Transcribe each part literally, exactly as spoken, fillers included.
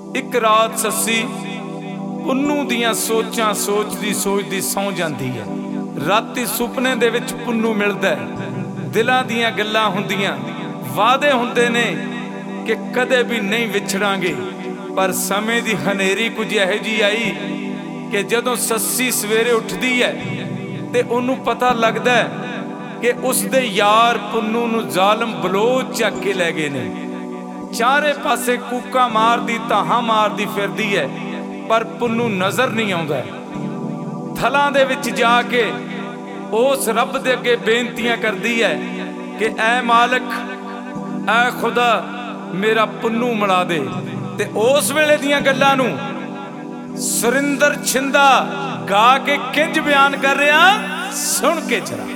एक रात सस्सी पुन्नू दियां सोचां सोचदी सोचदी सौ जांदी है। राती सुपने दे विच पुन्नू मिलदा है। दिलां दियां गल्लां हुंदियां, वादे हुंदे ने कि कदे भी नहीं विछड़ांगे। पर समय दी हनेरी कुछ इहो जी आई कि जदों सस्सी सवेरे उठदी है ते ओनू पता लगदा है कि उसदे यार पुन्नू नू जालम बलोच चक के लै गए ने। चारे पासे कूका मारदी ताहां मारदी फिरदी है, पर पुन्नू नजर नहीं आउंदा। थलां दे विच जाके उस रब दे अगे बेनतियां करदी है कि ऐ मालक, ऐ खुदा, मेरा पुन्नू मिला दे। ते उस वेले दियां गल्लां नू सुरिंदर छिंदा गा के किंज बयान कर रहा, सुन के जरा।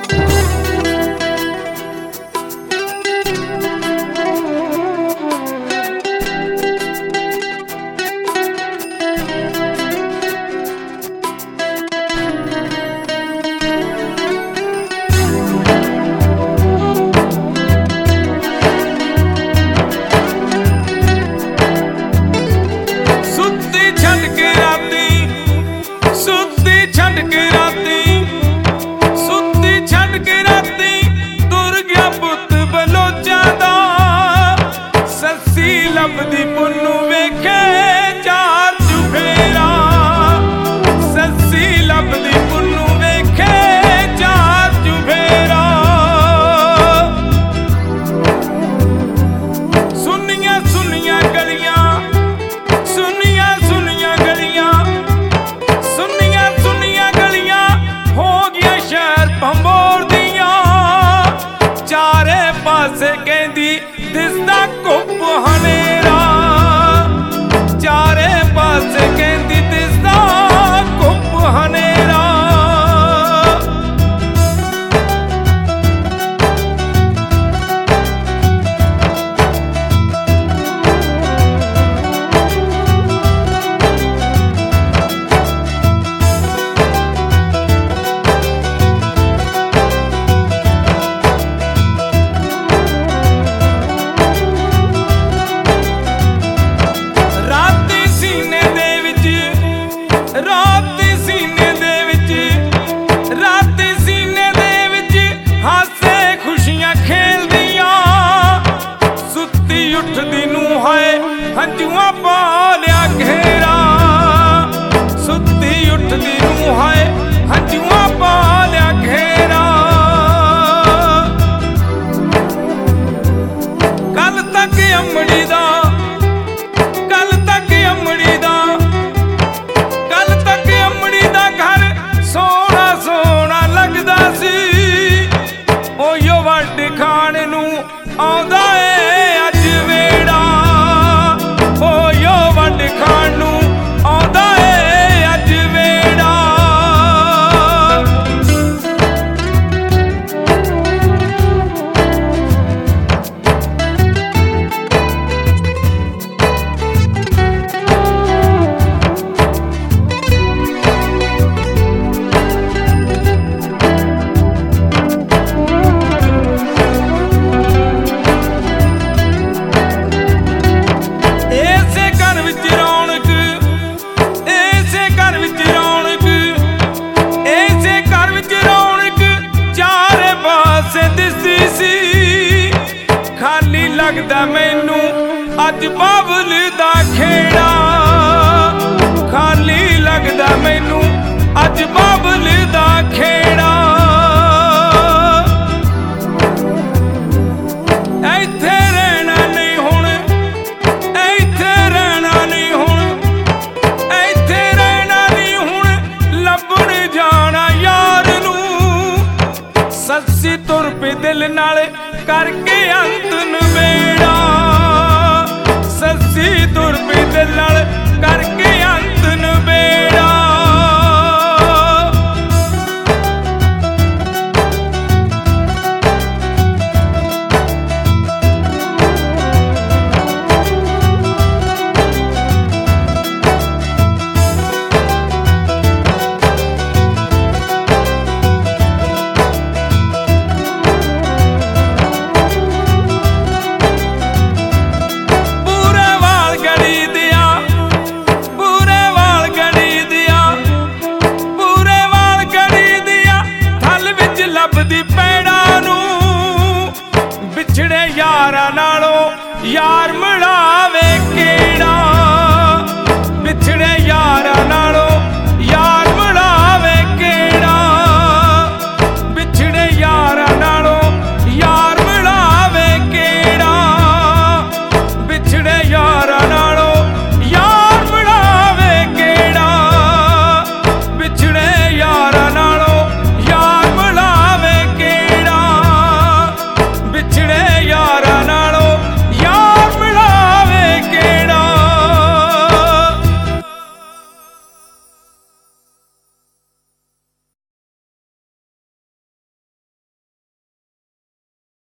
लगदा मैनू अज बाबल दा खेड़ा, खाली लगदा मैनू अज बाबल दा खेड़ा। इत्थे रहना नहीं हुण, इत्थे रहना नहीं हुण, इत्थे रहना नहीं हुण, लभण जाना यार नू। सस्सी तुर पे दिल नाल करके अंत नवेड़ा, सस्सी तुर पे दिल नाल करके अंत नवेड़ा। ਵਿਛੜੇ ਯਾਰਾਂ ਨਾਲੋਂ ਯਾਰ ਮਿਲਾ